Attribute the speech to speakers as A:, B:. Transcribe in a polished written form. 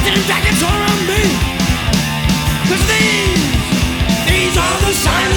A: Back it's all on me. 'Cause these are the signs